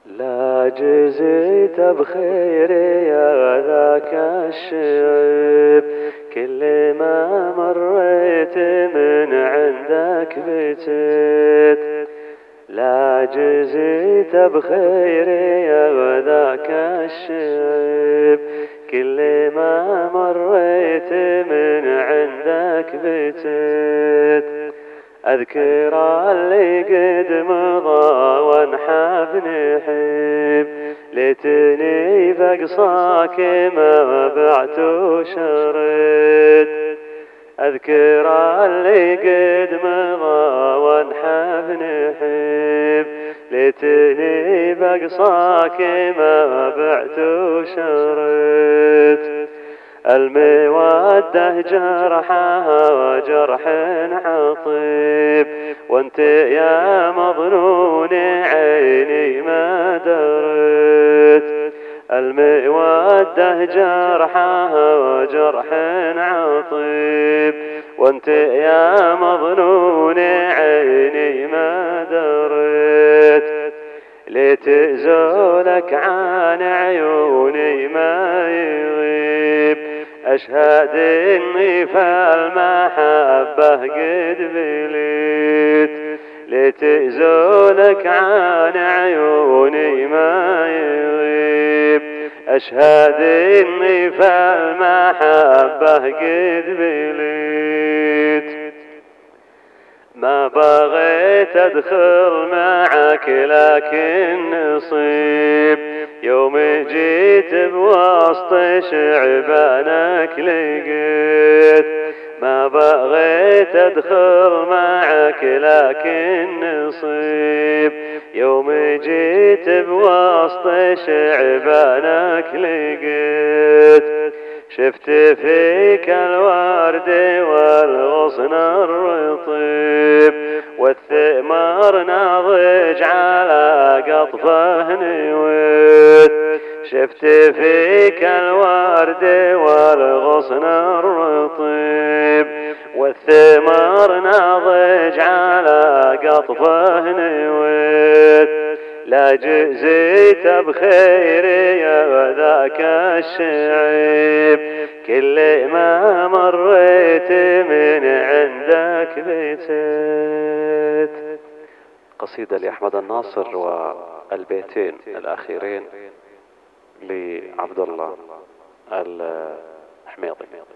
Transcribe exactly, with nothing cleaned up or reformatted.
لا جزيت بخير يا ذاك الشعب، كل ما مريت من عندك بتت. لا جزيت بخير يا ذاك الشعب، كل ما مريت من عندك بتت. أذكر اللي قد مضى وانحب نحب، ليتني بقصاك ما بعت وشرد. أذكر اللي قد مضى وانحب نحب، ليتني بقصاك ما بعت وشرد. المودة جرحها وجرح عطيب، وانت يا مظنون عيني ما درت. المودة جرحها وجرح عطيب، وانت يا مظنون عيني ما درت. لتزولك عن عيوني ما يغيب، أشهد إني في المحبة قد بليت. لتزولك عن عيوني ما يغيب، أشهد إني في المحبة قد بليت. ما بغيت أدخل معك لكن نصيب، يوم جيت بوسط شعبانك لقيت. ما بغيت أدخل معك لكن نصيب، يوم جيت بوسط شعبانك لقيت. شفت فيك الورد والغصن الرطيب، والثمار ناضج على قطفه نويت. شفت فيك الورد والغصن الرطيب، والثمار ناضج على قطفه نويت. لا جزيت بخير يا ذاك الشعب، كل ما مريت من عندك بتت. قصيدة لأحمد الناصر والبيتين الأخيرين لعبد الله الحميضي.